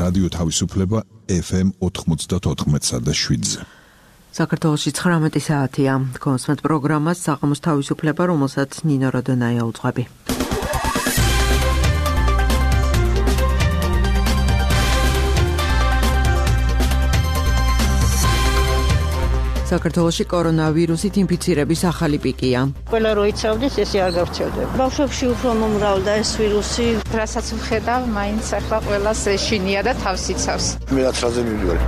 რადიო თავისუფლება FM 94.7-ზე. საქართველოში 19 საათია. კონსმეთ პროგრამას საღამოს თავისუფლება, რომელსაც ნინო როდონაია უძღვები. საქართველოში კორონავირუსით ინფიცირების ახალი პიკია. ყველა რო იცავდეს, ესე არ გავრცელდება. ბავშვებში უფრო მომრავლდა ეს ვირუსი, რასაც ვხედავ, მაინც ახლა ყველას ეშინია და თავს იცავს. მე რაც რაზე მივიდოდი.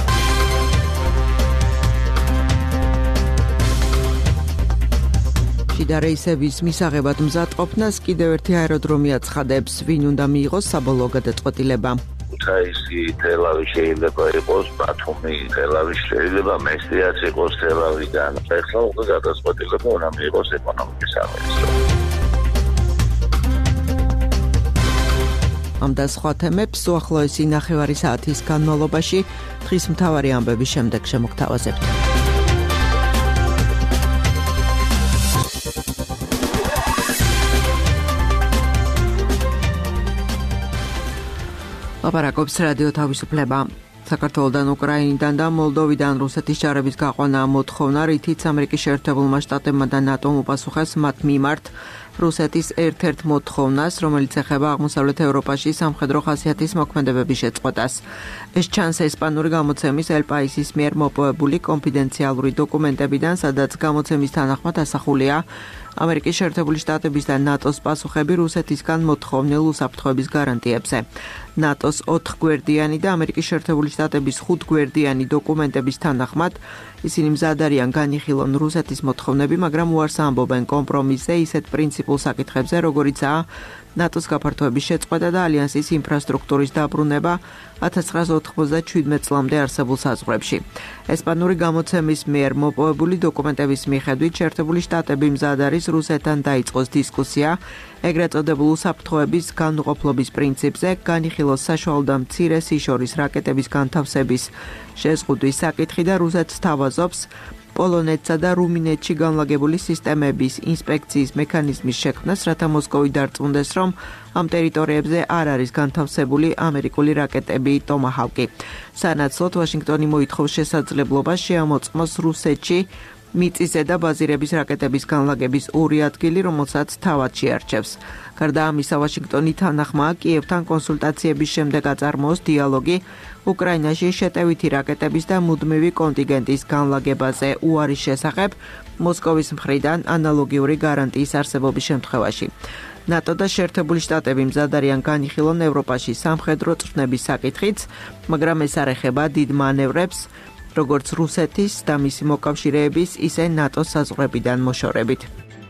შიდა რეისების მისაღებად მზადყოფნას კიდევ ერთი აეროდრომი აცხადებს, ვინ უნდა მიიღოს საბოლოო გადაწყვეტილება. ქუთაისი, თელავი შეიძლება იყოს, ბათუმი, თელავი შეიძლება მესტიაც იყოს თელავიდან. ეხლა უკვე გადაწყვეტილება უნდა მიიღოს ეკონომიკის სამინისტრო. ამ და სხვა თემებს უახლოესი ნახევარი საათის განმავლობაში დღის მთავარი ამბების შემდეგ შემოგთავაზებთ. ლაპარაკობს რადიო თავისუფლება. საქართველოდან, უკრაინიდან და მოლდოვიდან რუსეთის ჯარების გაყვანა მოთხოვნა, რითიც ამერიკის შეერთებულმა შტატებმა და ნატომ უპასუხეს მათ მიმართ რუსეთის ერთ-ერთ მოთხოვნას, რომელიც ეხება აღმოსავლეთ ევროპაში სამხედრო ხასიათის მოქმედებების შეწყვეტას. ეს ჩანს ესპანური გამოცემის El Paisის მიერ მოპოვებული კონფიდენციალური დოკუმენტებიდან, სადაც გამოცემის თანახმად ასახულია ამერიკის შეერთებული შტატების და ნატოს პასუხები რუსეთისგან მოთხოვნილ უსაფრთხოების გარანტიებზე. ნატოს 4 გვერდიანი და ამერიკის შეერთებული შტატების 5 გვერდიანი დოკუმენტების თანახმად ისინი მზად არიან განიხილონ რუსეთის მოთხოვნები, მაგრამ უარს ამბობენ კომპრომისზე ისეთ პრინციპულ საკითხებზე, როგორიცაა ნატოს გაფართოების შეწყვეტა და ალიანსის ინფრასტრუქტურის დაბრუნება 1997 წლამდე არსებულ საზღვრებში. ესპანური გამოცემის მიერ მოპოვებული დოკუმენტების მიხედვით შეერთებული შტატები მზად არის რუსეთთან დაიწყოს დისკუსია ეგრეთ წოდებულ უსაფრთხოების განუყოფლობის პრინციპზე, განიხილოს საშუალო და მცირე სიშორის რაკეტების განთავსების შეზღუდვის საკითხი და რუსეთს თავაზობს პოლონეთსა და რუმინეთში განლაგებული სისტემების ინსპექციის მექანიზმის შექმნას, რათა მოსკოვი დარწმუნდეს, რომ ამ ტერიტორიებზე არ არის განთავსებული ამერიკული რაკეტები ტომაჰავკი. სანაცვლოდ ვაშინგტონი მოითხოვს შესაძლებლობას შეამოწმოს რუსეთში მიწისზედა ბაზირების რაკეტების განლაგების 2 ადგილი, რომელსაც თავად შეარჩევს. გარდა ამისა, ვაშინგტონი თანახმაა კიევთან კონსულტაციების შემდეგ აწარმოოს დიალოგი უკრაინაში შეტევითი რაკეტების და მუდმივი კონტინგენტის განლაგებაზე უარის შესახებ მოსკოვის მხრიდან ანალოგიური გარანტიის არსებობის შემთხვევაში. ნატო და შეერთებული შტატები მზად არიან განიხილონ ევროპაში სამხედრო წვრთნების საკითხიც, მაგრამ ეს არ ეხება დიდ მანევრებს, როგორც რუსეთის და მისი მოკავშირეების, ისე ნატოს საზღვრებიდან მოშორებით.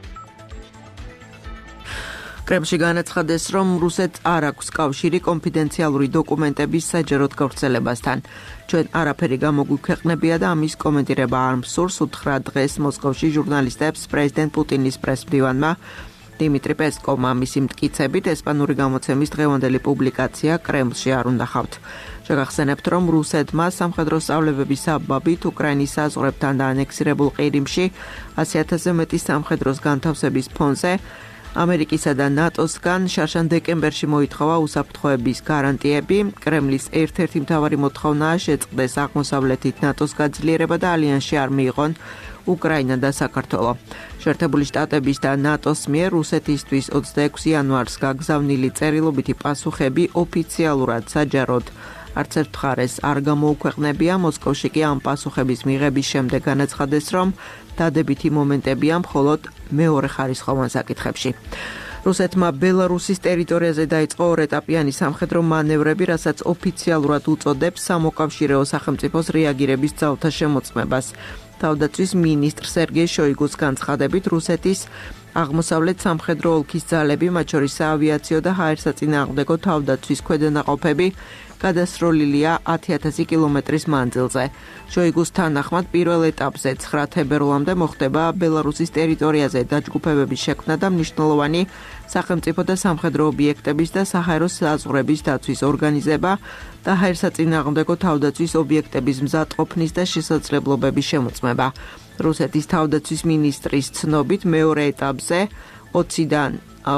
კრემლში განაცხადეს, რომ რუსეთს არ აქვს კავშირი კონფიდენციალური დოკუმენტების საჯაროდ გავრცელებასთან. ჩვენ არაფერი გამოგვიქვეყნებია და ამის კომენტირება არ მსურს, უთხრა დღეს მოსკოვში ჟურნალისტებს პრეზიდენტ პუტინის პრესმდივანმა დიმიტრი პესკოვმა. მისი მტკიცებით, ესპანური გამოცემის დღევანდელი პუბლიკაცია კრემლში არ უნდახავთ. შეგახსენებთ, რომ რუსეთმა სამხედრო სწავლებების საბაბით უკრაინის საზღვრებთან და ანექსირებულ ყირიმში 100,000-ზე მეტი სამხედროს განთავსების ფონზე ამერიკისა და ნატოსგან შარშან დეკემბერში მოითხოვა უსაფრთხოების გარანტიები. კრემლის ერთ-ერთი მთავარი მოთხოვნაა შეწყდეს აღმოსავლეთით ნატოს გაძლიერება და ალიანსში არ მიიღონ უკრაინა და საქართველო. შეერთებული შტატების და ნატოს მიერ რუსეთისთვის 26 იანვარს გაგზავნილი წერილობითი პასუხები ოფიციალურად საჯაროდ არც ერთ მხარეს არ გამოუქვეყნებია. მოსკოვში კი ამ პასუხების მიღების შემდეგ განაცხადეს, რომ დადებითი მომენტებია მხოლოდ მეორე ხარისხოვან საკითხებში. რუსეთმა ბელარუსის ტერიტორიაზე დაიწყო ორეტაპიანი სამხედრო მანევრები, რასაც ოფიციალურად უწოდებს სამოკავშირეო სახელმწიფოს რეაგირების ძალთა შემოწმებას. თავდაცვის მინისტრ სერგეი შოიგუს განცხადებით, რუსეთის აღმოსავლეთ სამხედრო ოლქის ძალები, მათ შორის საავიაციო და ჰაერსაწინააღმდეგო თავდაცვის ქვედანაყოფები გადასროლილია 10,000 კილომეტრის მანძილზე. შოიგუს თანახმად პირველ ეტაპზე 9 თებერვლამდე მოხდება ბელარუსის ტერიტორიაზე დაჯგუფებების შექმნა და მნიშვნელოვანი სახელმწიფო და სამხედრო ობიექტების და საჰაერო საზღვრების დაცვის ორგანიზება და ჰაერსაწინააღმდეგო თავდაცვის ობიექტების მზადყოფნის და შესაძლებლობების შემოწმება. რუსეთის თავდაცვის მინისტრის ცნობით მეორე ეტაპზე 10-დან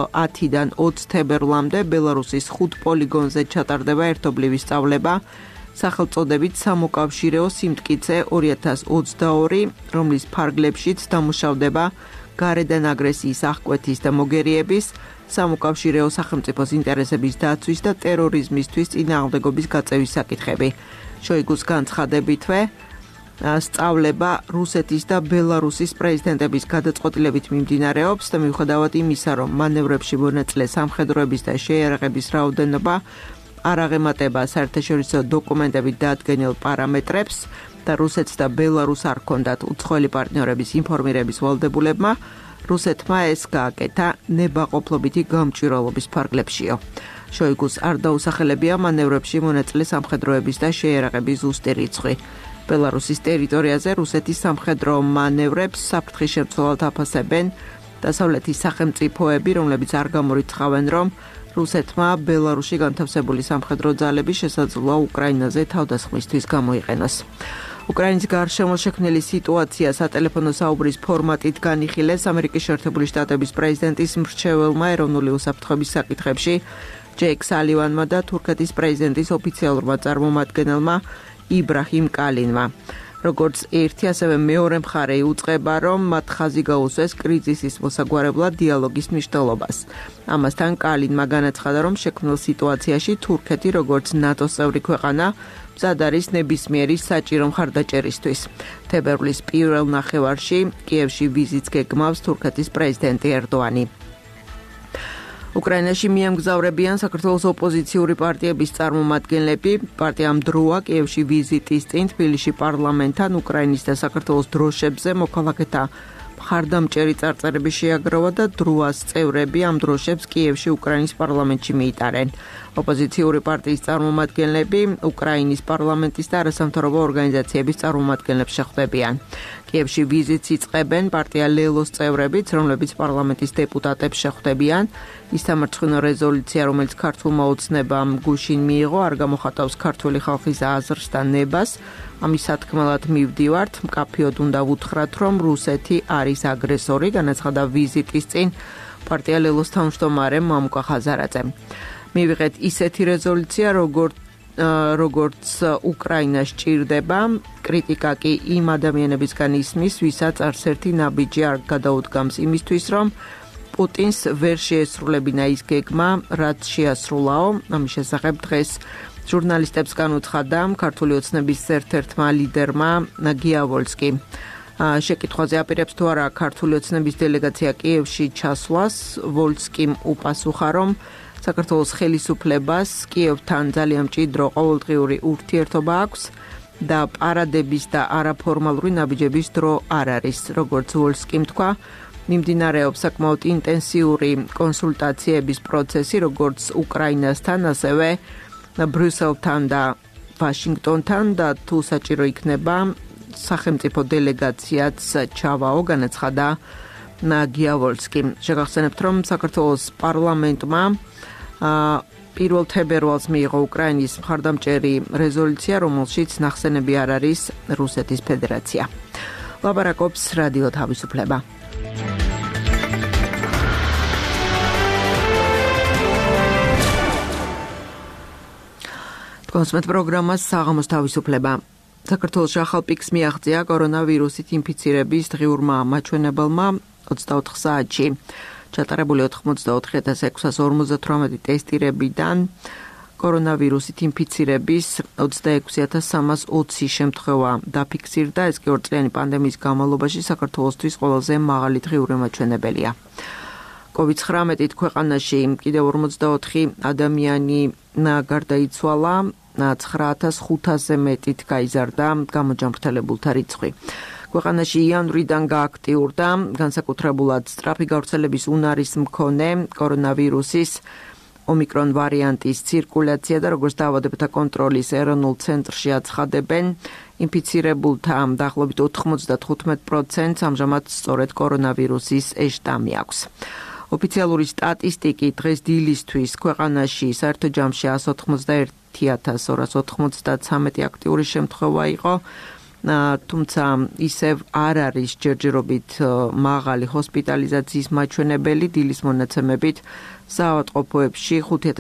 20 თებერვლამდე ბელარუსის 5 პოლიგონზე ჩატარდება ერთობლივი სწავლება სახელწოდებით სამოკავშირეო სიმტკიცე 2022, რომლის ფარგლებშიც დამუშავდება გარედან აგრესიის აღკვეთის და მოგერიების, სამოკავშირეო სახელმწიფოს ინტერესების დაცვის და ტერორიზმისთვის წინააღმდეგობის გაწევის საკითხები. შოიგუს განცხადებითვე სწავლება რუსეთის და ბელარუსის პრეზიდენტების გადაწყვეტილებით მიმდინარეობს და მიუხედავად იმისა, რომ მანევრებში მონაწილე სამხედროების და შეიარაღების რაოდენობა არ აღემატება საერთაშორისო დოკუმენტებით დადგენილ პარამეტრებს და რუსეთს და ბელარუსს არ ჰქონდათ უცხოელი პარტნიორების ინფორმირების ვალდებულებმა, რუსეთმა ეს გააკეთა ნებაყოფლობითი გამჭვირვალობის ფარგლებშიო. შოიგუს არ დაუსახელებია მანევრებში მონაწილე სამხედროების და შეიარაღების ზუსტი რიცხვი. ბელარუსის ტერიტორიაზე რუსეთის სამხედრო მანევრებს საფრთხის შემცველად აფასებენ დასავლეთის სახელმწიფოები, რომლებიც არ გამორიცხავენ, რომ რუსეთმა ბელარუსში განთავსებული სამხედრო ძალები შესაძლოა უკრაინაზე თავდასხმისთვის გამოიყენოს. უკრაინის გარშემო შექმნილი სიტუაცია სატელეფონო საუბრის ფორმატით განიხილეს ამერიკის შეერთებული შტატების პრეზიდენტის მრჩეველმა ეროვნული უსაფრთხოების საკითხებში ჯეიკ სალივანმა და თურქეთის პრეზიდენტის ოფიციალურმა წარმომადგენელმა იბრაჰიმ კალინმა. როგორც ერთი, ასევე მეორე მხარე იუწყება, რომ მათ ხაზი გაუსვეს კრიზისის მოსაგვარებლად დიალოგის მნიშვნელობას. ამასთან კალინმა განაცხადა, რომ შექმნილ სიტუაციაში თურქეთი, როგორც ნატოს წევრი ქვეყანა, მზად არის ნებისმიერი საჭირო მხარდაჭერისთვის. თებერვლის პირველ ნახევარში კიევში ვიზიტს გეგმავს თურქეთის პრეზიდენტი ერდოანი. უკრაინაში მიემგზავრებიან საქართველოს ოპოზიციური პარტიების წარმომადგენლები. პარტიამ დროა კიევში ვიზიტის წინ თბილისში პარლამენტთან უკრაინის და საქართველოს დროშებზე მოქალაქეთა მხარდამჭერი წარწერები შეაგროვა და დროას წევრები ამ დროშებს კიევში უკრაინის პარლამენტში მიიტარენ. ოპოზიციური პარტიის წარმომადგენლები უკრაინის პარლამენტის და არასამთავრობო ორგანიზაციების წარმომადგენლებს შეხვდებიან. კიევში ვიზიტს იწყებენ პარტია ლელოს წევრებიც, რომლებიც პარლამენტის დეპუტატებს შეხვდებიან. ის სამარცხინო რეზოლუცია, რომელიც ქართულმა ოცნებამ გუშინ მიიღო, არ გამოხატავს ქართული ხალხის აზრს და ნებას. ამის სათქმელად მივდივართ, მკაფიოდ უნდა ვუთხრათ, რომ რუსეთი არის აგრესორი, განაცხადა ვიზიტის წინ პარტია ლელოს თავმჯდომარე მამუკა ხაზარაძემ. მივიღეთ ისეთი რეზოლუცია, როგორც უკრაინა სჭირდება, კრიტიკა კი იმ ადამიანებისგან ისმის, ვისაც არც ერთი ნაბიჯი არ გადაუდგამს იმისთვის, რომ პუტინს ვერ შეესრულებინა ის გეგმა, რაც შეასრულაო. ამის შესახებ დღეს ჟურნალისტებს განუცხადა ქართული ოცნების ერთ-ერთმა ლიდერმა გიავოლსკი. შეკითხვაზე აპირებს თუ არა ქართული ოცნების დელეგაცია კიევში ჩასვლას, ვოლსკიმ უპასუხა, რომ საქართველოს ხელისუფლებას კიევთან ძალიან მჭიდრო ყოველდღიური ურთიერთობა აქვს და პარადების და არაფორმალური ნაბიჯების დრო არ არის. როგორც ვოლსკიმ თქვა, მიმდინარეობს საკმაოდ ინტენსიური კონსულტაციების პროცესი, როგორც უკრაინასთან, ასევე ბრიუსელთან და ვაშინგტონთან და თუ საჭირო იქნება, სახელმწიფო დელეგაციაც ჩავაო, განაცხადა გიავოლსკი. შეგახსენებთ, რომ საქართველოს პარლამენტმა 1 თებერვალს მიიღო უკრაინის მხარდამჭერი რეზოლუცია, რომელშიც ნახსენები არ არის რუსეთის ფედერაცია. ლაპარაკობს რადიო თავისუფლება. კონსმეთ პროგრამას საღამოს თავისუფლება. საქართველოში ახალ პიკს მიაღწია კორონავირუსით ინფიცირების დღიურმა მაჩვენებელმა 24 საათში. ჩატარებული 84,658 ტესტირებიდან კორონავირუსით ინფიცირების 26,320 შემთხვევა დაფიქსირდა. ეს კი ორწლიანი პანდემიის განმავლობაში საქართველოსთვის ყველაზე მაღალი დღიური მაჩვენებელია. COVID-19 ქვეყანაში კიდევ 44 ადამიანი გარდაიცვალა, 9500-ზე მეტით გაიზარდა გამოჯამრთელებულთა რიცხვი. ქვეყანაში იანვრიდან გააქტიურდა განსაკუთრებულად სწრაფი გავრცელების უნარის მქონე კორონავირუსის ომიკრონ ვარიანტის ცირკულაცია და როგორც დაავადებათა კონტროლის ეროვნულ ცენტრში აცხადებენ, ინფიცირებულთა დაახლოებით 95%-ს ამჟამად სწორედ კორონავირუსის შტამი აქვს. ოფიციალური სტატისტიკით დღეს დილისთვის ქვეყანაში საერთო ჯამში 181,293 აქტიური შემთხვევა იყო თუმცა ისევ არ არის ჯერჯერობით მაღალი ჰოსპიტალიზაციის მაჩვენებელი, დილის მონაცემებით საავადმყოფოებში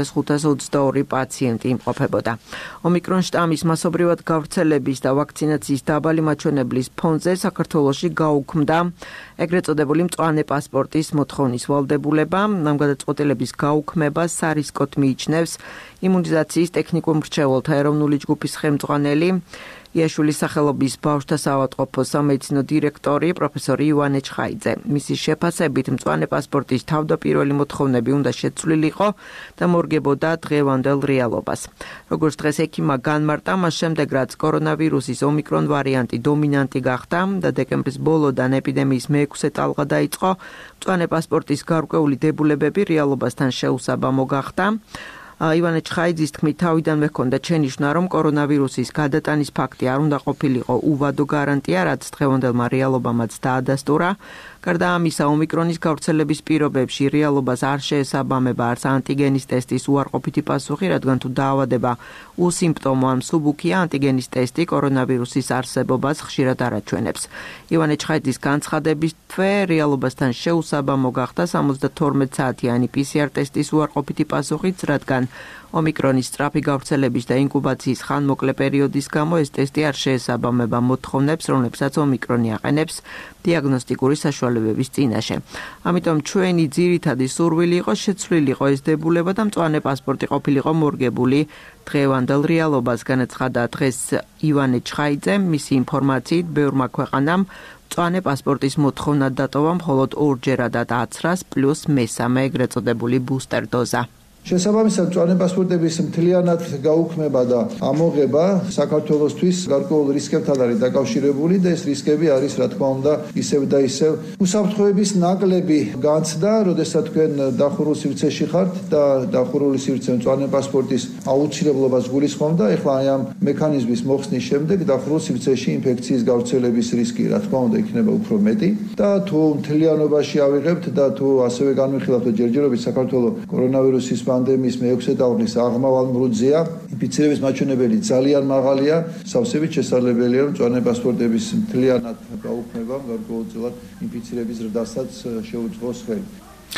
5522 პაციენტი იმყოფებოდა. ომიკრონ შტამის მასობრივად გავრცელების და ვაქცინაციის დაბალი მაჩვენებლის ფონზე საქართველოში გაუქმდა ეგრეთ წოდებული მწვანე პასპორტის მოთხოვნის ვალდებულება. ამ გადაწყვეტილების გაუქმებას სარისკოდ მიიჩნევს იმუნიზაციის ტექნიკურ მრჩეველთა ეროვნული ჯგუფის ხელმძღვანელი იაშვილის სახელობის ბავშვთა საავადმყოფოს სამედიცინო დირექტორი პროფესორი ივანე ჩხაიძე. მისი შეფასებით მწვანე პასპორტის თავდაპირველი მოთხოვნები უნდა შეცვლილიყო და მორგებოდა დღევანდელ რეალობას. როგორც დღეს ექიმმა განმარტა, მას შემდეგ რაც კორონავირუსის ომიკრონ ვარიანტი დომინანტი გახდა და დეკემბრის ბოლოდან ეპიდემიის მეექვსე ტალღა დაიწყო, მწვანე პასპორტის გარკვეული დებულებები რეალობასთან შეუსაბამო გახდა. ივანე ჩხაიძის თქმით, თავიდანვე ჰქონდა ჩენიშნა, რომ კორონავირუსის გადატანის ფაქტი არ უნდა ყოფილიყო უვადო გარანტია, რაც დღევანდელმა რეალობამაც დაადასტურა. გარდა ამისა, ომიკრონის გავრცელების პირობებში რეალობას არ შეესაბამება არც ანტიგენის ტესტის უარყოფითი პასუხი, რადგან თუ დაავადება უსიმპტომო ან მსუბუქია, ანტიგენის ტესტი კორონავირუსის არსებობას ხშირად არ აჩვენებს. ივანე ჩხაიძის განცხადების თვე რეალობასთან შეუსაბამო გახდა 72 საათიანი PCR ტესტის უარყოფითი პასუხიც, რადგან ომიკრონის სწრაფი გავრცელების და ინკუბაციის ხანმოკლე პერიოდის გამო ეს ტესტი არ შეესაბამება მოთხოვნებს, რომლებსაც ომიკრონი აყენებს დიაგნოსტიკური საშუალებების წინაშე. ამიტომ ჩვენი ძირითადი სურვილი იყო შეცვლილიყო ეს დებულება და მწვანე პასპორტი ყოფილიყო მორგებული დღევანდელ რეალობას, განაცხადა დღეს ივანე ჩხაიძე. მისი ინფორმაციით, ბევრმა ქვეყანამ მწვანე პასპორტის მოთხოვნა დატოვა მხოლოდ ორჯერადად აცრას პლუს მესამე ეგრეთ წოდებული ბუსტერ დოზა. შესაბამისად, მწვანე პასპორტების მთლიანად გაუქმება და ამოღება საქართველოსთვის გარკვეულ რისკებთან არის დაკავშირებული და ეს რისკები არის, რა თქმა უნდა, ისევ და ისევ უსაფრთხოების ნაკლები განცდა, როდესაც თქვენ დახურულ სივრცეში ხართ და დახურული სივრცე მწვანე პასპორტის აუცილებლობას გულისხმობს და ეხლა აი ამ მექანიზმის მოხსნის შემდეგ დახურულ სივრცეში ინფექციის გავრცელების რისკი, რა თქმა უნდა, იქნება უფრო მეტი და თუ მთლიანობაში ავიღებთ და თუ ასევე განვიხილავთ, რომ ჯერჯერობით საქართველოს კორონავირუსის პანდემიის მეექვსე ტალღის აღმავალ მრუდზეა, ინფიცირების მაჩვენებელი ძალიან მაღალია, სავსებით შესაძლებელია, რომ მწვანე პასპორტების მთლიანად გაუქმება გარკვეულწილად ინფიცირების ზრდასაც შეუწყოს ხელი.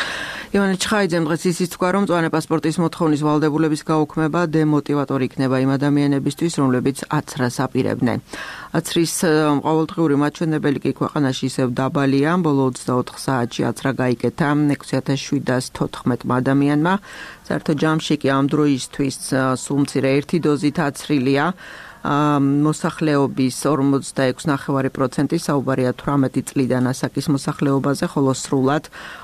ივანე ჩხაიძემ დღეს ისიც თქვა, რომ მწვანე პასპორტის მოთხოვნის ვალდებულების გაუქმება დემოტივატორი იქნება იმ ადამიანებისთვის, რომლებიც აცრას აპირებდნენ. აცრის ყოველდღიური მაჩვენებელი კი ქვეყანაში ისევ დაბალია. ბოლო 24 საათში აცრა გაიკეთა 6714 ადამიანმა. საერთო ჯამში კი ამ დროისთვის სულ მცირე ერთი დოზით აცრილია. მოსახლეობის 46.9% საუბარია 18 წლიდან ასაკის მოსახლეობაზე, ხოლო სრულად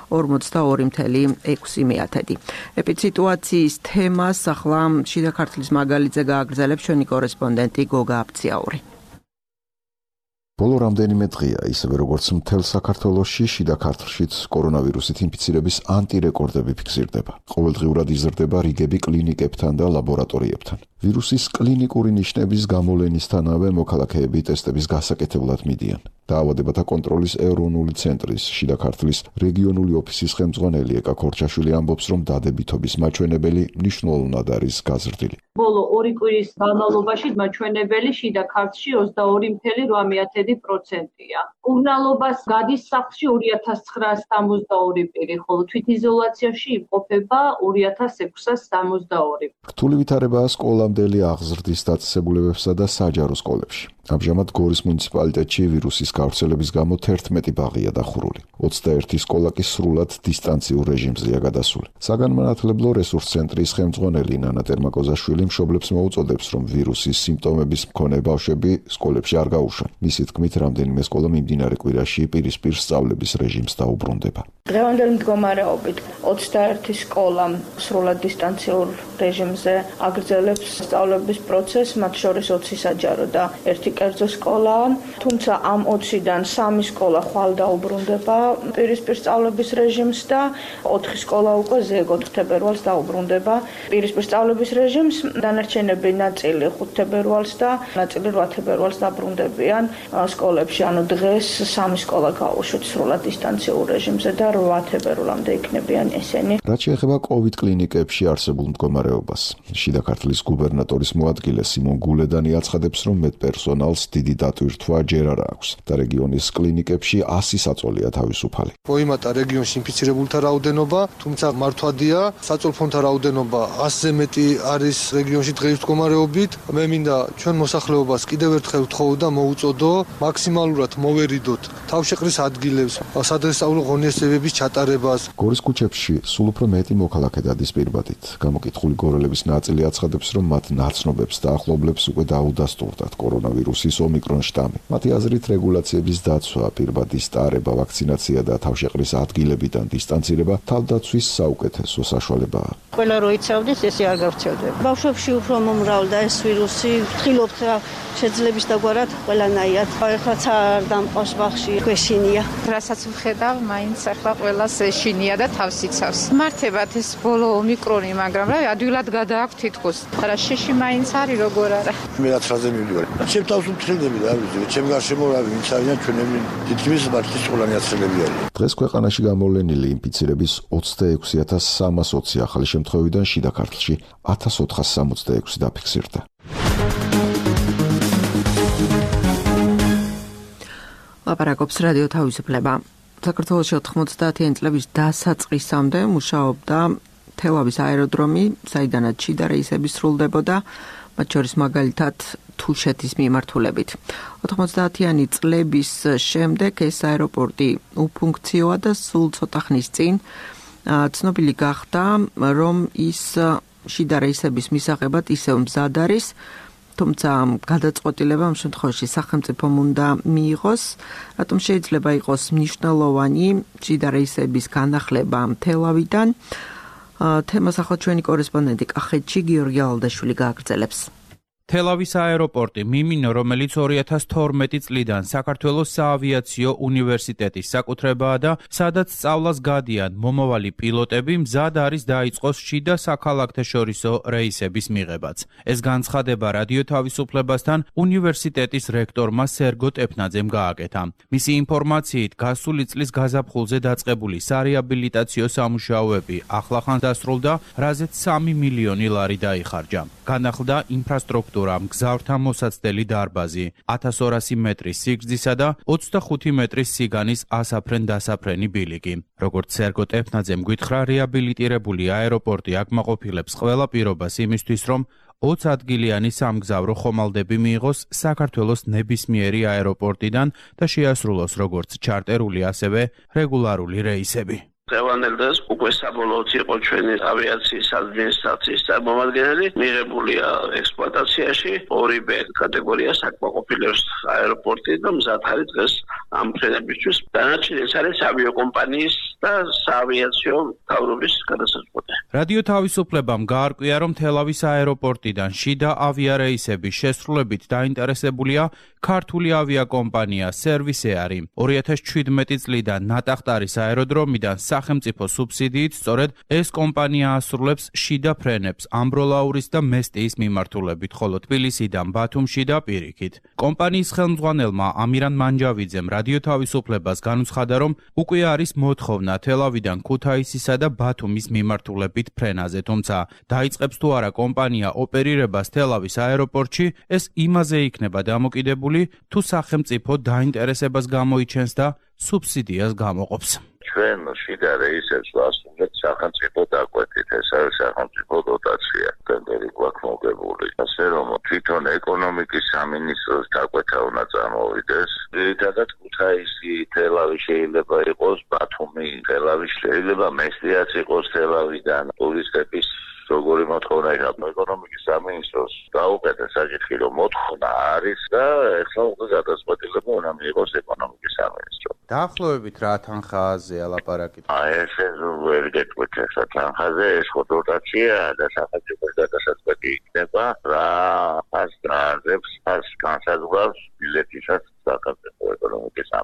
42.6%. ეპიდსიტუაციის თემას ახლა შიდა ქართლის მაგალითზე გააგრძელებს ჩვენი კორესპონდენტი გოგა აფციაური. ბოლო რამდენიმე დღეა, ისევე როგორც მთელ საქართველოში, შიდა ქართლშიც კორონავირუსით ინფიცირების ანტირეკორდები ფიქსირდება. ყოველდღიურად იზრდება რიგები კლინიკებთან და ლაბორატორიებთან. ვირუსის კლინიკური ნიშნების გამოვლენისთანავე მოქალაქეები ტესტების გასაკეთებლად მიდიან. დაავადებათა კონტროლის ეროვნული ცენტრის შიდა ქართლის რეგიონული ოფისის ხელმძღვანელი ეკა ქორჩაშვილი ამბობს, რომ დადებითობის მაჩვენებელი მნიშვნელოვნად არის გაზრდილი. ბოლო 2 კვირის განმავლობაში მაჩვენებელი შიდა ქართლში 22.1%-ია. მკურნალობას გადის სახლში 2972 პირი, ხოლო თვითიზოლაციაში იმყოფება 2662. რთული ვითარებაა სკოლამდელი აღზრდის დაწესებულებებსა და საჯარო სკოლებში. ამჟამად გორის მუნიციპალიტეტში ვირუსის გავრცელების გამო 11 ბაღია დახურული. 21 სკოლა კი სრულად დისტანციურ რეჟიმზეა გადასული. საგანმანათლებლო რესურს ცენტრის ხელმძღვანელი ნანა ტერმაკოზაშვილი მშობლებს მოუწოდებს, რომ ვირუსის სიმპტომების მქონე ბავშვები სკოლებში არ გაუშვან. მისი თქმით, რამდენიმე სკოლა მიმდინარე კვირაში პირისპირ სწავლების რეჟიმს დაუბრუნდება. დღევანდელი მდგომარეობით 21 სკოლა სრულად დისტანციურ რეჟიმზე აგრძელებს სწავლების პროცესს, მათ შორის 20 საჯარო და 1 კერძო სკოლა, თუმცა ამ 20-დან 3 სკოლა ხვალ დაუბრუნდება პირისპირ სწავლების რეჟიმს და 4 სკოლა უკვე ზეგოთ თებერვალს დაუბრუნდება პირისპირ სწავლების რეჟიმს. დანარჩენები ნაწილი 5 თებერვალს და ნაწილი 8 თებერვალს დაბრუნდებიან სკოლებში. ანუ დღეს 3 სკოლა გაუშვით სრულად დისტანციურ რეჟიმზე და 8 თებერვლამდე იქნებიან ესენი. რაც შეეხება COVID კლინიკებში არსებულ მდგომარეობას, შიდა ქართლის გუბერნატორის მოადგილე სიმონ გულედანი აცხადებს, რომ მედპერსონალს დიდი დატვირთვა ჯერ არ აქვს და რეგიონის კლინიკებში 100 საწოლია თავისუფალი. მოიმატა რეგიონში ინფიცირებულთა რაოდენობა, თუმცა მართვადია, საწოლფონთა რაოდენობა 100-ზე მეტი არის რეგიონში დღეის მდგომარეობით. მე მინდა ჩვენ მოსახლეობას კიდევ ერთხელ ვთხოვ და მოვუწოდო მაქსიმალურად მოვერიდოთ თავშეყრის ადგილებს, სადღესასწაულო ღონისძიებების ჩატარებას. გორის ქუჩებში სულ უფრო მეტი მოქალაქე დადის პირბადით. გამოკითხული გორელების ნაწილი აცხადებს, რომ მათ ნაცნობებს და ახლობლებს უკვე დაუდასტურდათ კორონავირუსის ომიკრონ შტამი. მათი აზრით რეგულაციების დაცვა, პირბადის ტარება, ვაქცინაცია და თავშეყრის ადგილებიდან დისტანცირება თავდაცვის საუკეთესო საშუალებაა. ყველა რო იცავდეს, ესე არ გავრცელდება. ბავშვებში უფრო მომრავლდა ეს ვირუსი, ვთქილობთ რა შეძლების დაგვარად ყველანაირად. ეხლაც არ დამყავს ბაღში, გვეშინია. რასაც ვხედავ, მაინც ახლა ყველას ეშინია და თავს იცავს. მართებათ ეს ბოლო ომიკრონი, მაგრამ რა ადვილად გადააქვთ თითქოს. არა შეში მაინც არის როგორ არა. მე 9-ზე მივიდივარ. ჩემ თავს ვთხრიდები რა ვიცი, ჩემ გარშემო რა ვინც არიან ჩვენები თითქმის მართლის ყველანი აცრებები არიან. დღეს ქვეყანაში გამოვლენილი ინფიცირების 26,320 ახალი შემთხვევიდან შიდა ქართლში 1466 დაფიქსირდა. ლაპარაკობს რადიო თავისუფლება. საქართველოში 90-იანი წლების დასაწყისამდე მუშაობდა თელავის აეროდრომი, საიდანაც შიდა რეისები სრულდებოდა, მათ შორის მაგალითად თუშეთის მიმართულებით. 90-იანი წლების შემდეგ ეს აეროპორტი უფუნქციოა და სულ ცოტა ხნის წინ ცნობილი გახდა, რომ ის შიდა რეისების მისაღებად ისევ მზად არის, თუმცა გადაწყვეტილება ამ შემთხვევაში სახელმწიფომ უნდა მიიღოს, რატომ შეიძლება იყოს მნიშვნელოვანი შიდა რეისების განახლება თელავიდან. თემას ახლა ჩვენი კორესპონდენტი კახეთში გიორგი ალდაშვილი გააგრძელებს. თელავის აეროპორტი მიმინო, რომელიც 2012 წლიდან საქართველოს საავიაციო უნივერსიტეტის საკუთრებაა და სადაც სწავლას გადიან მომავალი პილოტები, მზად არის დაიწყოს შიდა საქალაქთაშორისო რეისების მიღებაც. ეს განცხადება რადიო თავისუფლებასთან უნივერსიტეტის რექტორმა სერგო ტეფნაძემ გააკეთა. მისი ინფორმაციით, გასული წლის გაზაფხულზე დაწყებული სარეაბილიტაციო სამუშაოები ახლახან დასრულდა, რაზეც 3 მილიონი ლარი დაიხარჯა. განახლდა ინფრასტრუქტურა, მგზავრთა მოსაცდელი დარბაზი, 1200 მეტრის სიგრძისა და 25 მეტრის სიგანის ასაფრენ-დასაფრენი ბილიკი. როგორც სერგო ტეფნაძემ გითხრა, რეაბილიტირებული აეროპორტი აკმაყოფილებს ყველა პირობას იმისთვის, რომ 20 ადგილიანი სამგზავრო ხომალდები მიიღოს საქართველოს ნებისმიერი აეროპორტიდან და შეასრულოს როგორც ჩარტერული, ასევე რეგულარული რეისები. Evangeldas უკვე საბოლოოდ იყო ჩვენი ავიაციის ადმინისტრაციის წარმომადგენელი, მიღებულია ექსპლუატაციაში 2B კატეგორია საკმაყოფილებს აეროპორტი და მზად არის დღეს ამ ფრენებისთვის. დანარჩენი ეს არის ავიაკომპანიის და საავიაციო მთავრობის გადასაწყვეტი. რადიო თავისუფლებამ გაარკვია, რომ თელავის აეროპორტიდან შიდა ავიარეისების შესრულებით დაინტერესებულია ქართული ავიაკომპანია სერვისეარი. 2017 წლიდან ნატახტარის აეროდრომიდან სახელმწიფო სუბსიდიით სწორედ ეს კომპანია ასრულებს შიდა ფრენებს ამბროლაურის და მესტიის მიმართულებით, ხოლო თბილისიდან ბათუმში და პირიქით. კომპანიის ხელმძღვანელმა ამირან მანჯავიძემ რადიო თავისუფლებას განუცხადა, რომ უკვე არის მოთხოვნა თელავიდან ქუთაისისა და ბათუმის მიმართულებით ფრენაზე, თუმცა დაიწყებს თუ არა კომპანია ოპერირებას თელავის აეროპორტში, ეს იმაზე იქნება დამოკიდებული, თუ სახელმწიფო დაინტერესებას გამოიჩენს და სუბსიდიას გამოყოფს. ჩვენ შიდა რეისებს ვასრულებთ სახელმწიფო დაკვეთით, ეს არის სახელმწიფო დოტაცია, ტენდერი გვაქვს მოგებული. ასე რომ თვითონ ეკონომიკის სამინისტროს დაკვეთა უნდა წარმოვიდეს. ძირითადად ქუთაისი, თელავი შეიძლება იყოს, ბათუმი, თელავი შეიძლება მესტიაც იყოს თელავიდან, ტურისტების როგორი მოთხოვნა იქნება ეკონომიკის სამინისტროს დაუკეთა საკითხი, რომ მოთხოვნა არის და ეხლა უკვე გადაწყვეტილება უნდა მიიღოს ეკონომიკის სამინისტრო. დაახლოებით რა თანხაზე ალაპარაკით? ეს ვერ გეტყვით ახლა თანხაზე, ეს ხო დოტაცია და სახელმწიფოს გადასაწყვეტი იქნება რა ფასს განსაზღვრავს ბილეთისას სახელმწიფო ეკონომიკის სამინისტრო.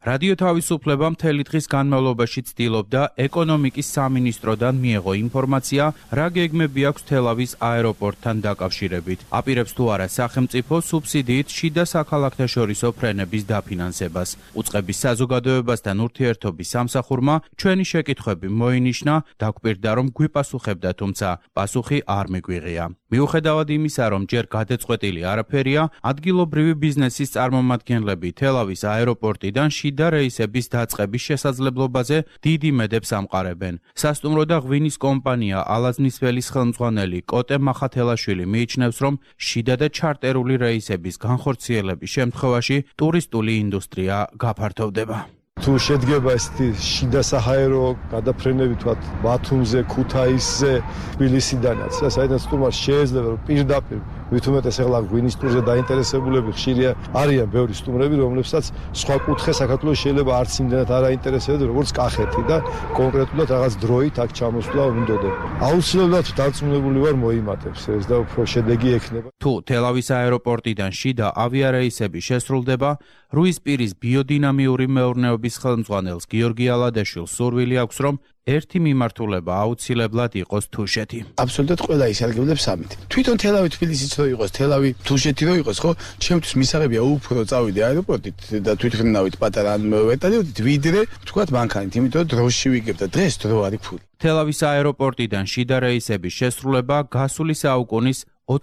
რადიო თავისუფლება მთელი დღის განმავლობაში ცდილობდა ეკონომიკის სამინისტროდან მიეღო ინფორმაცია, რა გეგმები აქვს თელავის აეროპორტთან დაკავშირებით. აპირებს თუ არა სახელმწიფო სუბსიდიით შიდა საქალაქთაშორისო ფრენების დაფინანსებას. უწყების საზოგადოებასთან ურთიერთობის სამსახურმა ჩვენი შეკითხვები მოინიშნა, დაგვპირდა რომ გვიპასუხებდა, თუმცა პასუხი არ მიგვიღია. მიუხედავად იმისა, რომ ჯერ გადაწყვეტილი არაფერია, ადგილობრივი ბიზნესის წარმომადგენლები თელავის აეროპორტიდან შიდა რეისების დაწყების შესაძლებლობაზე დიდი მედებს ამყარებენ. სასტუმრო და ღვინის კომპანია ალაზნისველის ხელმძღვანელი კოტე მახათელაშვილი მიიჩნევს, რომ შიდა და ჩარტერული რეისების განხორციელების შემთხვევაში ტურისტული ინდუსტრია გაფართოვდება. თუ შედგება ესეთი შიდა საჰაერო გადაფრენები თქვათ ბათუმზე, ქუთაისზე, თბილისიდანაც, საერთოდ სტუმარს შეიძლება რომ პირდაპირ ვითომეტეს ახლა ღვინის ტურზე დაინტერესებულები ხშირია არიან ბევრი სტუმრები, რომლებსაც სხვა კუთხე საქართველოს შეიძლება არც იმდენად არ აინტერესებდეს, როგორც კახეთი და კონკრეტულად რაღაც დროით აქ ჩამოსვლა უნდოდა. აუცილებლად დარწმუნებული ვარ მოიმატებს ეს და უფრო შედეგი ექნება. თუ თელავის აეროპორტიდან შიდა ავიარეისები შესრულდება, რუისპირის ბიოდინამიური მეურნეობის ხელმძღვანელს გიორგი ალადაშვილს სურვილი აქვს, რომ ერთი მიმართულება აუცილებლად იყოს თუშეთი. აბსოლუტურად ყველა ისარგებლებს ამით. თვითონ თელავი თბილისიც რო იყოს, თელავი თუშეთი რო იყოს, ხო? ჩემთვის მისაღებია უფრო წავიდე აეროპორტით და თვითმფრინავით პატარა ვეტადიოდით, ვიდრე თქვათ მანქანით, იმიტომ რომ დროში ვიგებ და დღეს დრო არის ფული. თელავის აეროპორტიდან შიდა რეისების შესრულება გასული საუკუნის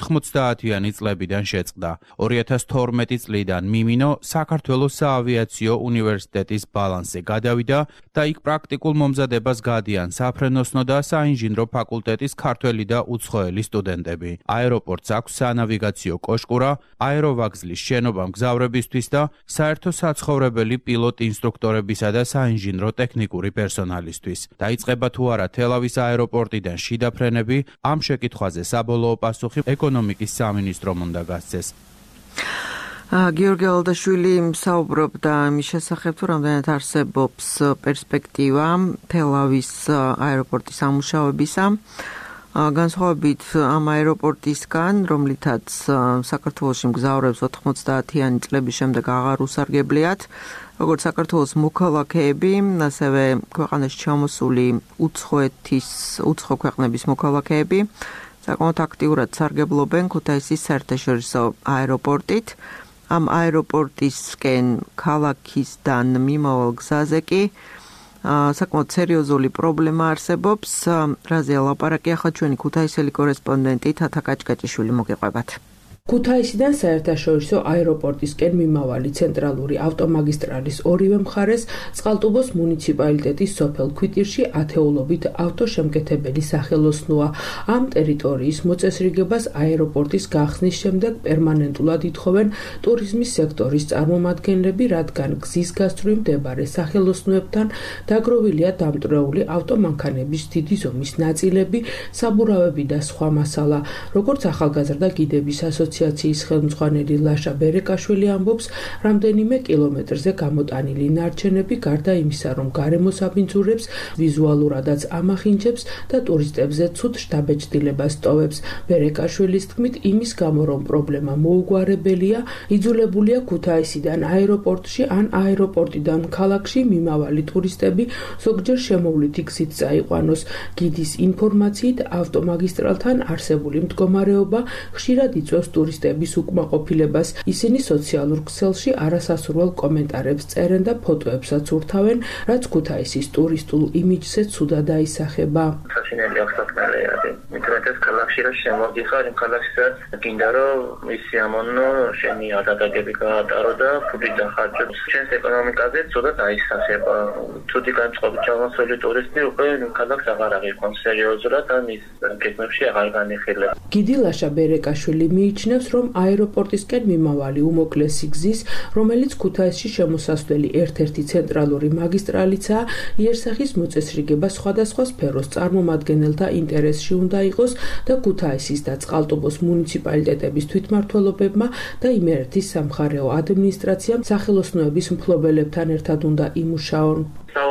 90-იანი წლებიდან შეწყდა. 2012 წლიდან მიმინო საქართველოს საავიაციო უნივერსიტეტის ბალანსზე გადავიდა და იქ პრაქტიკულ მომზადებას გადიან საფრენოსნო და საინჟინრო ფაკულტეტის ქართველი და უცხოელი სტუდენტები. აეროპორტს აქვს სანავიგაციო კოშკურა, აეროვაგზლის შენობა მგზავრებისთვის და საერთო საცხოვრებელი პილოტ ინსტრუქტორებისა და საინჟინრო ტექნიკური პერსონალისთვის. დაიწყება თუ არა თელავის აეროპორტიდან შიდა ფრენები, ამ შეკითხვაზე საბოლოო პასუხი ეკონომიკის სამინისტრომ უნდა გასცეს. გიორგი ალადაშვილი საუბრობდა იმის შესახებ, თუ რამდენად არსებობს პერსპექტივა თელავის აეროპორტის ამუშავებისა. განსხვავებით ამ აეროპორტისგან, რომლითაც საქართველოში მგზავრებს 90-იანი წლების შემდეგ აღარ უსარგებლიათ, როგორც საქართველოს მოქალაქეები, ასევე ქვეყანაში ჩამოსული უცხო ქვეყნების მოქალაქეები საკმაოდ აქტიურად სარგებლობენ ქუთაისის საერთაშორისო აეროპორტით. ამ აეროპორტისკენ ქალაქისგან მიმავალ გზაზე კი საკმაოდ სერიოზული პრობლემა არსებობს. რაზე ლაპარაკი ახლა ჩვენი ქუთაისელი კორესპონდენტი თათა კაჭკაჭიშვილი მოგიყვებათ. ქუთაისიდან საერთაშორისო აეროპორტისკენ მიმავალი ცენტრალური ავტომაგისტრალის ორივე მხარეს წყალტუბოს მუნიციპალიტეტის სოფელ ქვიტირში ათეულობით ავტოშემკეთებელი სახელოსნოა. ამ ტერიტორიის მოწესრიგებას აეროპორტის გახსნის შემდეგ პერმანენტულად ითხოვენ ტურიზმის სექტორის წარმომადგენლები, რადგან გზის გასწვრივ მდებარე სახელოსნოებთან დაგროვილია დამტვრეული ავტომანქანების დიდი ზომის ნაწილები, საბურავები და სხვა მასალა. როგორც ახალგაზრდა გიდების ასოციაციის ხელმძღვანელი ლაშა ბერეკაშვილი ამბობს, რამდენიმე კილომეტრზე გამოტანილი ნარჩენები გარდა იმისა, რომ გარემოს აბინძურებს, ვიზუალურადაც ამახინჯებს და ტურისტებზე ცუდ შთაბეჭდილებას ტოვებს. ბერეკაშვილის თქმით, იმის გამო, რომ პრობლემა მოუგვარებელია, იძულებულია ქუთაისიდან აეროპორტში ან აეროპორტიდან ქალაქში მიმავალი ტურისტები ზოგჯერ შემოვლითი გზით წაიყვანოს. გიდის ინფორმაციით, ავტომაგისტრალთან არსებული მდგომარეობა ხშირად იწვევს ტურისტების უკმაყოფილებას. ისინი სოციალურ ქსელში არასასურველ კომენტარებს წერენ და ფოტოებსაც ურთავენ, რაც ქუთაისის ტურისტულ იმიჯზე ცუდად აისახება. საშინელი აღსაქმელი არის. მithumetes ქალაქში რა შემოდიხარ, იმ ქალაქშიც გინდა რომ ისი ამონო შენი ადაგები გაატარო და ფული დახარჯო. ჩვენს ეკონომიკაზე ცუდად აისახება. ცუდი განწყობით ჩამოსული ტურისტი უკვე ქალაქს აღარ აღიქვამს სერიოზულად და მის გეგმებში აღარ განიხილება. გიდი ლაშა ბერეკაშვილი მიიჩნევს, რომ აეროპორტისკენ მიმავალი უმოკლესი გზის, რომელიც ქუთაისში შემოსასვლელი ერთ-ერთი ცენტრალური მაგისტრალიცაა, იერსახის მოწესრიგება სხვადასხვა სფეროს წარმომადგენელთა ინტერესში უნდა იყოს და ქუთაისის და წყალტუბოს მუნიციპალიტეტების თვითმმართველობებმა და იმერეთის სამხარეო ადმინისტრაციამ სახელოსნოების მფლობელებთან ერთად უნდა იმუშაონ.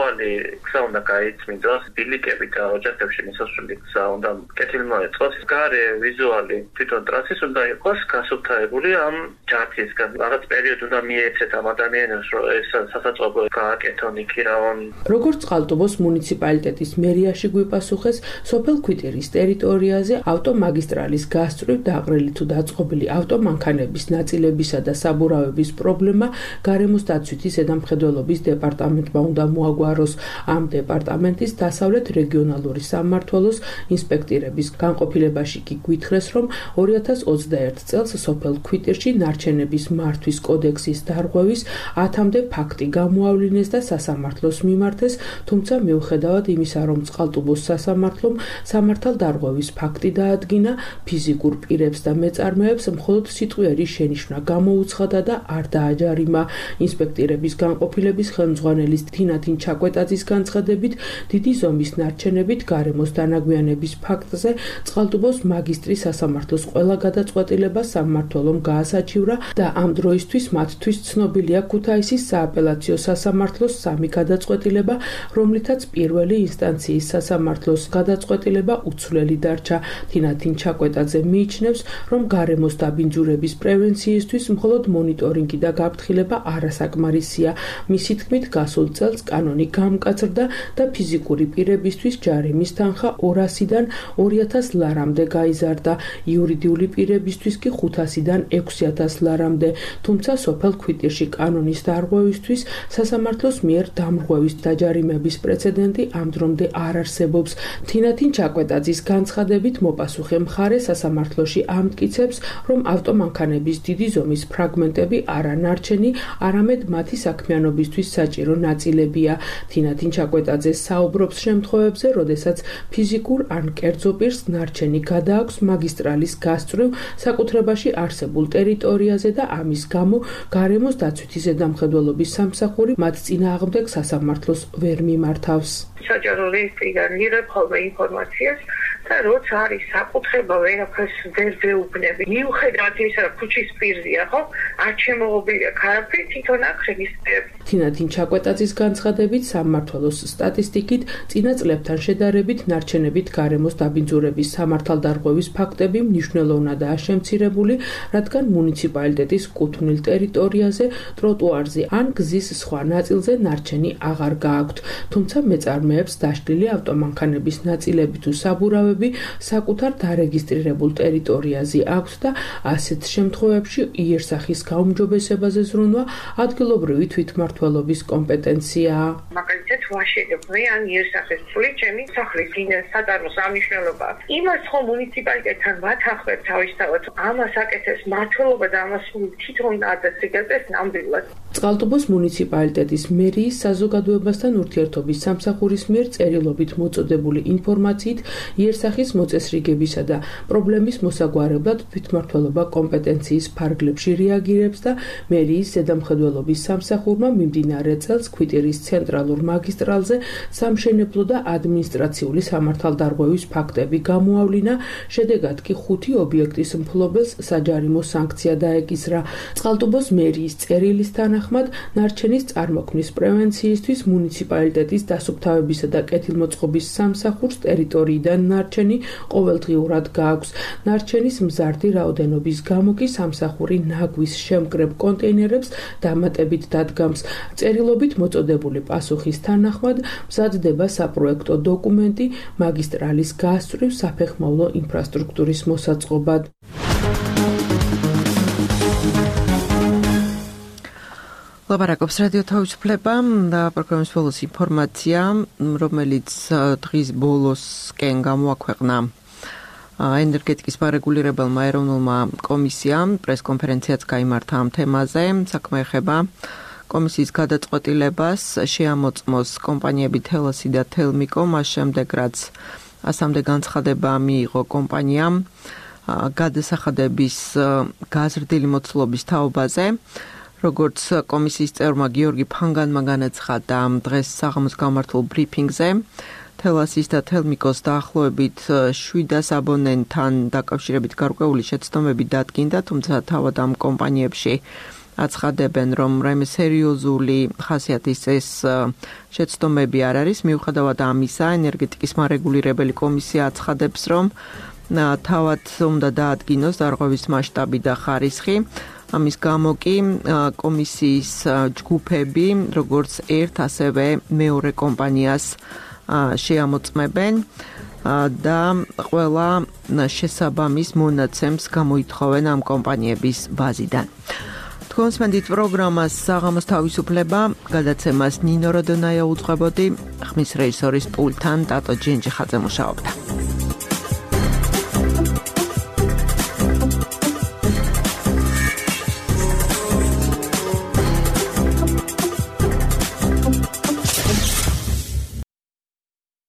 ვიზუალი გზა უნდა გაიწმინდოს, ბილიკები და ოჯახებში მისასვლელი გზა უნდა კეთილმოეწყოს. გარე ვიზუალი თვითონ ტრასის უნდა იყოს გასუფთავებული ამ ჯართისგან. რაღაც პერიოდი უნდა მიეცეთ ამ ადამიანებს, რომ ეს სასაწყობო გააკეთონ იქ რაონ. როგორც წყალტუბოს მუნიციპალიტეტის მერიაში გვიპასუხეს, სოფელ ქვიტირის ტერიტორიაზე ავტომაგისტრალის გასწვრივ დაყრილი თუ დაწყობილი ავტომანქანების ნაწილებისა და საბურავების პრობლემა გარემოს დაცვითი ზედამხედველობის დეპარტამენტმა უნდა მოაგვაროს. ამ დეპარტამენტის დასავლეთ რეგიონალური სამმართველოს ინსპექტირების განყოფილებაში კი გვითხრეს, რომ 2021 წელს სოფელ ქვიტირში ნარჩენების მართვის კოდექსის დარღვევის 10-მდე ფაქტი გამოავლინეს და სასამართლოს მიმართეს, თუმცა მიუხედავად იმისა, რომ წყალტუბოს სასამართლომ სამართალდარღვევის ფაქტი დაადგინა, ფიზიკურ პირებს და მეწარმეებს მხოლოდ სიტყვიერი შენიშვნა გამოუცხადა და არ დააჯარიმა. ინსპექტირების განყოფილების ხელმძღვანელის თინათინ ჩაკვეტაძის განცხადებით, დიდი ზომის ნარჩენებით გარემოს დანაგვიანების ფაქტზე წყალტუბოს მაგისტრის სასამართლოს ყველა გადაწყვეტილება სამმართველომ გაასაჩივრა და ამ დროისთვის მათთვის ცნობილია ქუთაისის სააპელაციო სასამართლოს 3 გადაწყვეტილება, რომლითაც პირველი ინსტანციის სასამართლოს გადაწყვეტილება უცვლელი დარჩა. თინათინ ჩაკვეტაძე მიიჩნევს, რომ გარემოს დაბინძურების პრევენციისთვის მხოლოდ მონიტორინგი და გაფრთხილება არასაკმარისია. მისი თქმით, გასულ წელს კანონი გამკაცრდა და ფიზიკური პირებისთვის ჯარიმის თანხა 200-დან 2000 ლარამდე გაიზარდა, იურიდიული პირებისთვის კი 500-დან 6000 ლარამდე. თუმცა სოფელ ქვიტირში კანონის დარღვევისთვის სასამართლოს მიერ დამრღვევის დაჯარიმების პრეცედენტი ამ დრომდე არ არსებობს. თინათინ ჩაკვეტაძის განცხადებით მოპასუხე მხარე სასამართლოში ამტკიცებს, რომ ავტომანქანების დიდი ზომის ფრაგმენტები არა ნარჩენი, არამედ მათი საქმიანობისთვის საჭირო ნაწილებია. თინათინ ჩაკვეტაძე საუბრობს შემთხვევებზე, როდესაც ფიზიკურ ან კერძო პირს ნარჩენი გადააქვს მაგისტრალის გასწვრივ საკუთრებაში არსებულ ტერიტორიაზე და ამის გამო გარემოს დაცვითი ზედამხედველობის სამსახური მათ წინააღმდეგ სასამართლოს ვერ მიმართავს. საჯარო რეესტრიდან მიღებ ხოლმე ინფორმაციას და როცა არის საკუთრება ვერაფერს ვერ ვეუბნები. მიუხედავად იმისა, რომ ქუჩის პირზეა, ხო? არ შემოღობილია ქარაფერი, თვითონ აქ რეგისტრირებს. თინათინ ჩაკვეტაძის განცხადებით, სამმართველოს სტატისტიკით წინა წლებთან შედარებით ნარჩენებით გარემოს დაბინძურების სამართალდარღვევის ფაქტები მნიშვნელოვნადაა შემცირებული, რადგან მუნიციპალიტეტის კუთვნილ ტერიტორიაზე, ტროტუარზე ან გზის სხვა ნაწილზე ნარჩენი აღარ გააქვთ. თუმცა მეწარმეებს დაშლილი ავტომანქანების ნაწილები თუ საბურავები საკუთარ დარეგისტრირებულ ტერიტორიაზე აქვთ და ასეთ შემთხვევებში იერსახის გაუმჯობესებაზე ზრუნვა ადგილობრივი თვითმმართველობის კომპეტენციაა. მაგალითად, ვაშენებდი ან იერსახის ფული ჩემი სახლის საწარმოს ამნიშნულობა. იმას ხომ მუნიციპალიტეტთან ვათანხმებ თავისთავად, ამას აკეთებს მმართველობა და ამას თვითონ ადასრიგებს ნამდვილად. წყალტუბოს მუნიციპალიტეტის მერიის საზოგადოებასთან ურთიერთობის სამსახურის მიერ წერილობით მოწოდებული ინფორმაციით იერსახის მოწესრიგებისა და პრობლემის მოსაგვარებლად თვითმმართველობა კომპეტენციის ფარგლებში რეაგირებს და მერიის ზედამხედველობის სამსახურმა მიმდინარე წელს ქვიტირის ცენტრალურ მაგისტრალზე სამშენებლო და ადმინისტრაციული სამართალდარღვევის ფაქტები გამოავლინა, შედეგად კი 5 ობიექტის მფლობელს საჯარიმო სანქცია დაეკისრა. წყალტუბოს მერიის წერილის თანახმად ნარჩენის წარმოქმნის პრევენციისთვის მუნიციპალიტეტის დასუფთავებისა და კეთილმოწყობის სამსახურს ტერიტორიიდან ნარჩენი ყოველდღიურად გააქვს. ნარჩენის მზარდი რაოდენობის გამო კი სამსახური ნაგვის შემკრებ კონტეინერებს დამატებით დადგამს. წერილობით მოწოდებული პასუხის თანახმად მზადდება საპროექტო დოკუმენტი მაგისტრალის გასწვრივ საფეხმავლო ინფრასტრუქტურის მოსაწყობად. ლაპარაკობს რადიო თავისუფლება და პროგრამის ბოლოს ინფორმაცია, რომელიც დღის ბოლოსკენ გამოაქვეყნა ენერგეტიკის მარეგულირებელმა ეროვნულმა კომისიამ. პრესკონფერენციაც გაიმართა ამ თემაზე. საქმე ეხება კომისიის გადაწყვეტილებას შეამოწმოს კომპანიები თელასი და თელმიკო, მას შემდეგ რაც ასამდე განცხადება მიიღო კომპანიამ გადასახადების გაზრდილი მოცულობის თაობაზე. როგორც კომისიის წევრმა გიორგი ფანგანმა განაცხადა დღეს საღამოს გამართულ ბრიფინგზე, თელასის და თელმიკოს დაახლოებით 700 აბონენტთან დაკავშირებით გარკვეული შეცდომები დადგინდა, თუმცა თავად ამ კომპანიებში აცხადებენ, რომ რაიმე სერიოზული ხასიათის ეს შეცდომები არ არის, მიუხედავად ამისა, ენერგეტიკის მარეგულირებელი კომისია აცხადებს, რომ თავად უნდა დაადგინოს დარღვევის მასშტაბი და ხარისხი. ამის გამო კი კომისიის ჯგუფები, როგორც ერთ, ასევე მეორე კომპანიას შეამოწმებენ და ყველა შესაბამის მონაცემს გამოითხოვენ ამ კომპანიების ბაზიდან. თქვენს მენდით პროგრამას საღამოს თავისუფლება, გადაცემას ნინო როდონაია უძღვებოდი, ხმის რეჟისორის პულტთან ტატო ჯენჯიხაძე მუშაობდა.